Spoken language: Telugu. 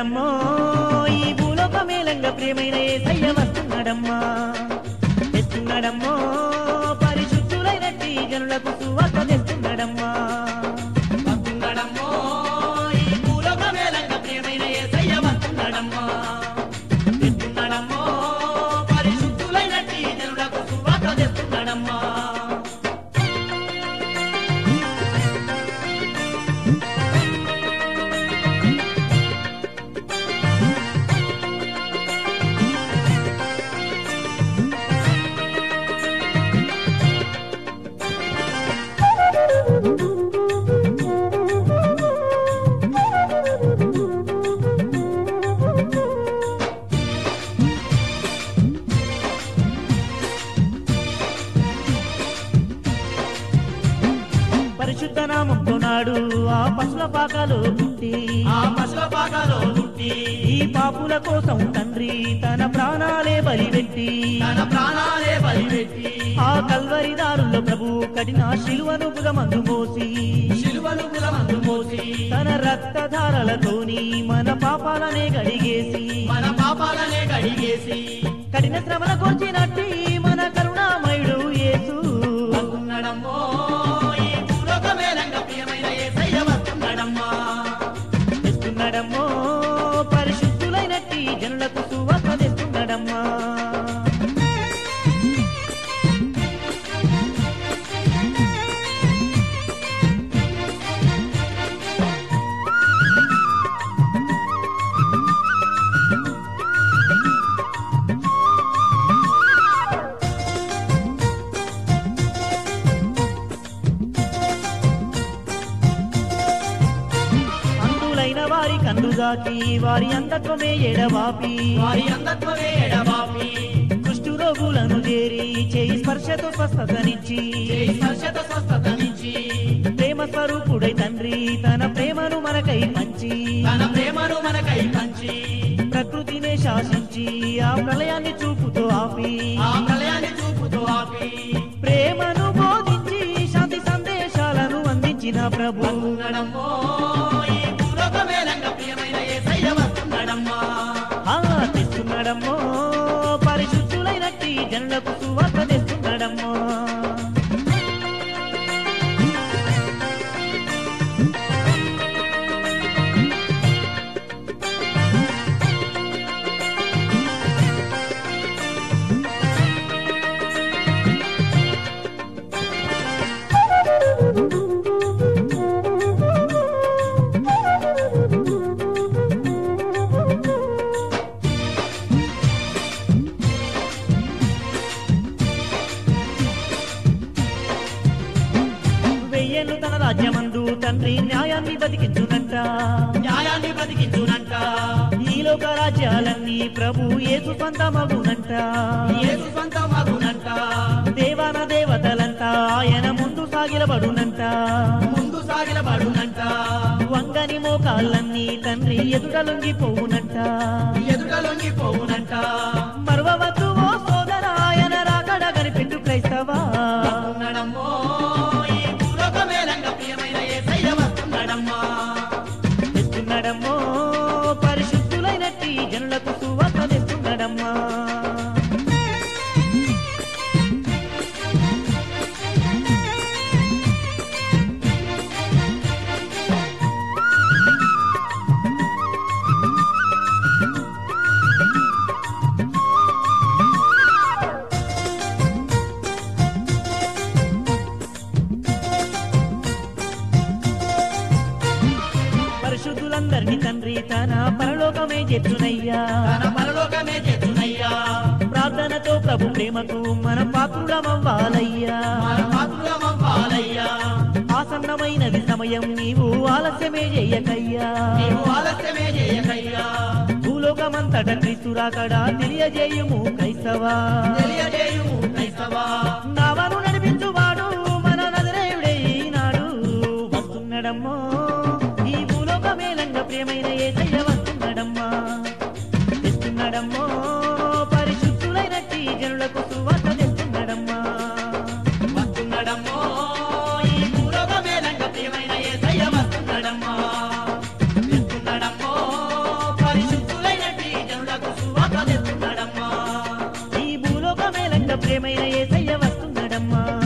వస్తున్నాడమ్మో ఈ భూలోకమేలంగా ప్రియమైన యేసయ్య వస్తున్నాడమ్మా తెస్తున్నాడమ్మో పరిశుద్ధులైనట్టి జనులకు సువార్త తెస్తున్నాడమ్మా వస్తున్నాడమ్మో ఈ భూలోకమేలంగా ప్రియమైన యేసయ్య వస్తున్నాడమ్మా తెస్తున్నాడమ్మో పరిశుద్ధులైనట్టి జనులకు సువార్త తెస్తున్నాడమ్మా పరిశుద్ధ నామంతో నాడు ఆ పశుల పాకలో పుట్టి ఈ పాపుల కోసం తండ్రి తన ప్రాణాలే బలిపెట్టి ఆ కల్వరి దారుల్లో ప్రభు కఠిన శిలువను భుజమందు మోసి తన రక్తధారలతోని మన పాపాలనే గడిగేసి కఠిన శ్రమల కోర్చినట్టి మన కరుణామయుడు యేసు వస్తున్నాడమ్మో తెస్తున్నాడమ్మో పరిశుద్ధులైనట్టి జనులకు సువార్త తెస్తున్నాడమ్మా వారి కందుగాకి వారి అంధత్వమే ఎడబాపి కుష్టు రోగులను చేరి చేయి స్పర్శతో స్వస్థతనిచ్చి ప్రేమ స్వరూపుడై తండ్రి తన ప్రేమను మనకై పంచి ప్రకృతినే శాసించి ఆ ప్రళయాన్ని చూపుతో ఆపి ప్రేమను బోధించి శాంతి సందేశాలను అందించిన ప్రభు తెస్తున్నాడమ్మో పరిశుద్ధులైనట్టి జనులకు సువార్త తెస్తున్నాడమ్మో తన రాజ్యమందు తండ్రి న్యాయాన్ని బతికించునంట ఈ లోక రాజ్యాలన్నీ ప్రభు యేసు సొంతమగునంట దేవాన దేవతలంతా ఆయన ముందు సాగిలబడునంట వంగని మోకాళ్ళన్నీ తండ్రి ఎదుట లొంగిపోవునంట మరువవద్దు ఓ సోదర ఆయన రాకడ కనిపెట్టు క్రైస్తవా తెస్తున్నాడమ్మో పరిశుద్ధులైనట్టి జనులకు సువార్త తెస్తున్నాడమ్మా పరిశుద్ధులందరినీ తండ్రి తన పరలోకమే చేర్చునయ్యా ప్రార్థనతో ప్రభు ప్రేమకు మన పాత్రులమవ్వాలయ్యా ఆసన్నమైనది సమయం నీవు ఆలస్యమే చేయకయ్యా భూలోకమంతట క్రీస్తు రాకడా తెలియజేయుము క్రైస్తవా నావను నడిపించువాడు మన నజరేయుడే ఈనాడు వస్తున్నాడమ్మో ప్రియమైన యేసయ్య వస్తున్నాడమ్మా తెస్తున్నాడమ్మో పరిశుద్ధులైనట్టి జనులకు సువార్త తెస్తున్నాడమ్మా ఈ భూలోకమేలంగా ప్రియమైన యేసయ్య వస్తున్నాడమ్మా తెస్తున్నాడమ్మో రామమ్మ